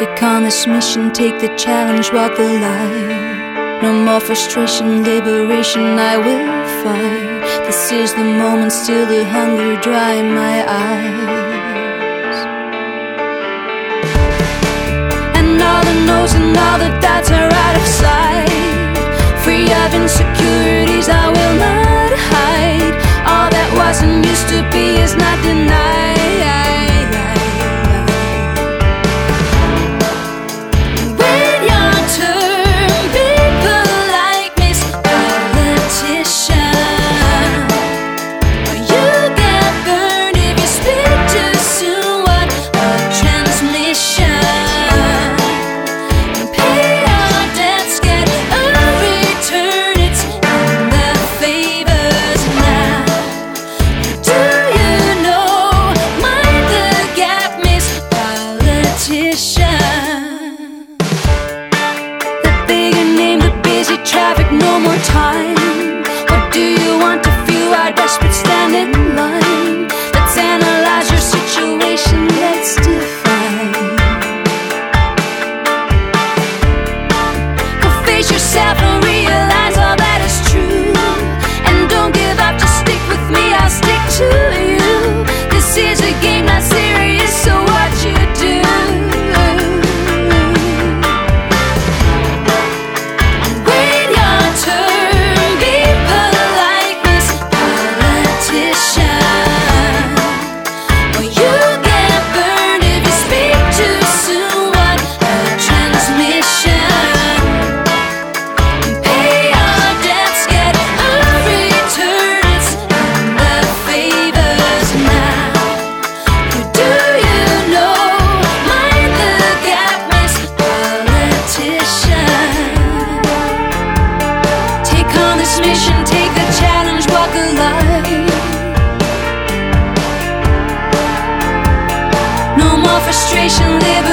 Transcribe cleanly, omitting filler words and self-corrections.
Take on this mission, take the challenge, walk the line. No more frustration, liberation, I will fight. This is the moment, still the hunger dry my eyes. And all the no's and all the doubts are out of sight. Free of insecurities, I will not hide. All that wasn't used to be is not denied. The bigger name, the busy traffic, no more time. What do you want to feel? Why desperate stand in line? Let's analyze your situation, let's define. Go face yourself and realize all that is true. And don't give up, just stick with me, I'll stick to you. This is a game, not serious, so what you do? Mission, take the challenge, walk the line. No more frustration, liberation.